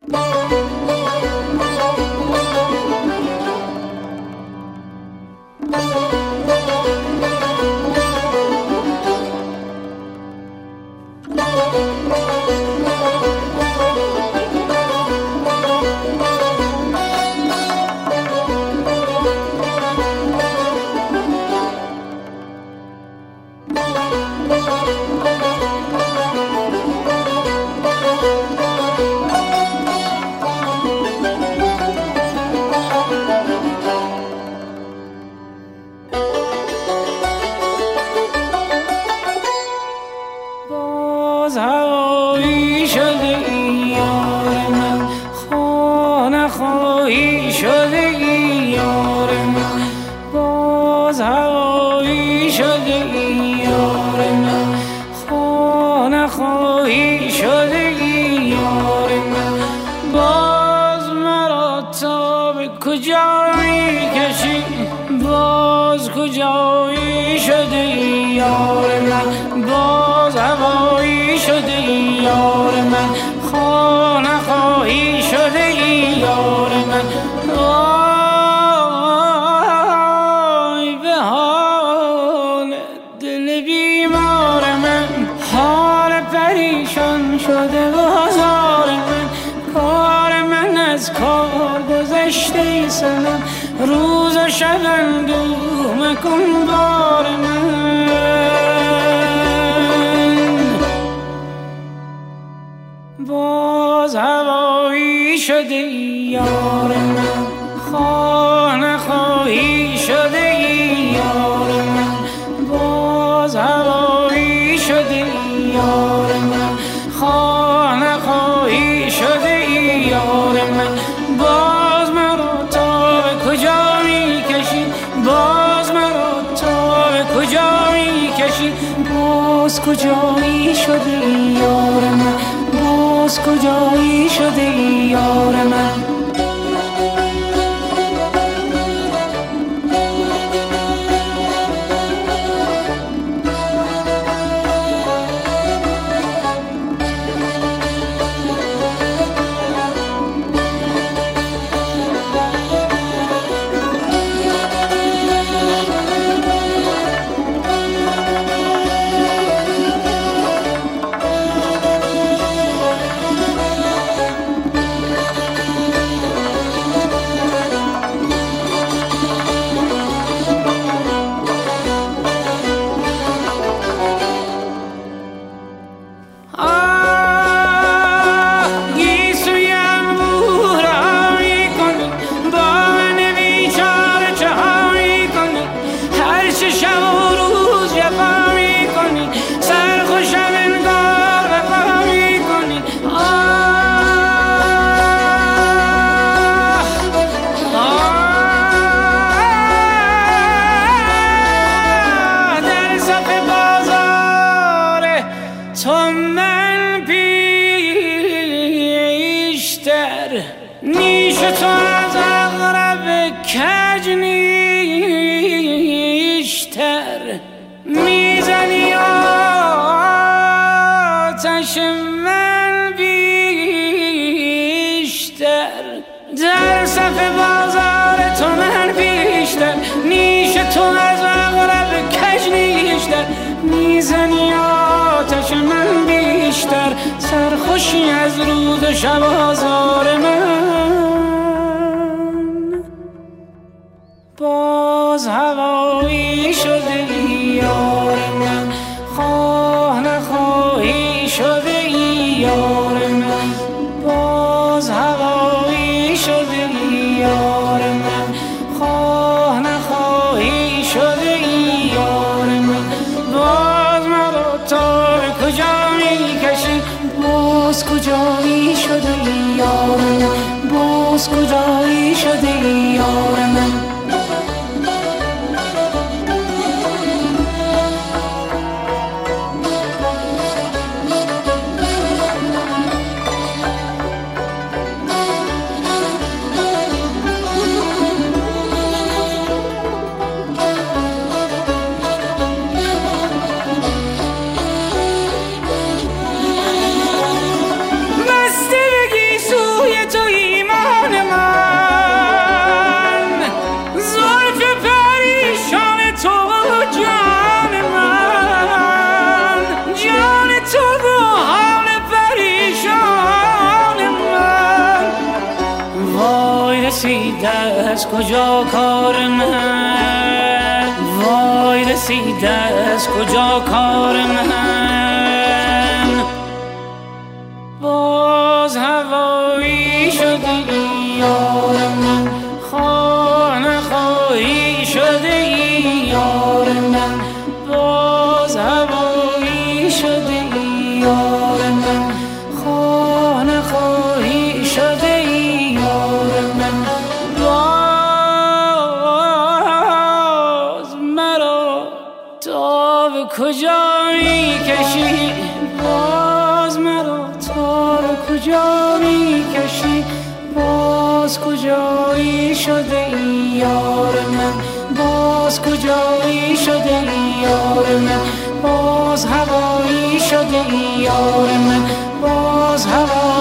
روز و شب اندوه مکن بار من. باز هوایی شده یار من، خواه نخواهی شده یار من. باز هوایی شده یار من، خواه نخواهی شده یار من. باز مرا تا به کجا می کشی، باز مرا تا به کجا می کشی. باز کجایی شده یار من، باز کجایی شده یار من. در صف بازار تو من بیشتر، نیش تو از اغرب کج نیشتر. میزنی آتش من بیشتر، سرخوشی از روز و شب آزار من. باز هوایی شده یار من، خواه نخواهی شده یار من. باز هوایی شده یار من، خواه نخواهی شده یار من. باز مرا تا به کجا می کشی، باز کجایی شده یار من، باز کجایی شده یار من. بسته بگی سوی رسیده از کجا کار من، وای رسیده از کجا کار من. باز هوایی شدی یار من، خانه خواهی شدی یار من. باز هوایی شدی یار من، خانه خواهی شدی یار من. باز مرا تا به کجا می کشی، باز مرا تا به کجا می کشی. باز کجایی شده یار من، باز کجایی شده یار من. باز هوایی شده یار من، باز هوایی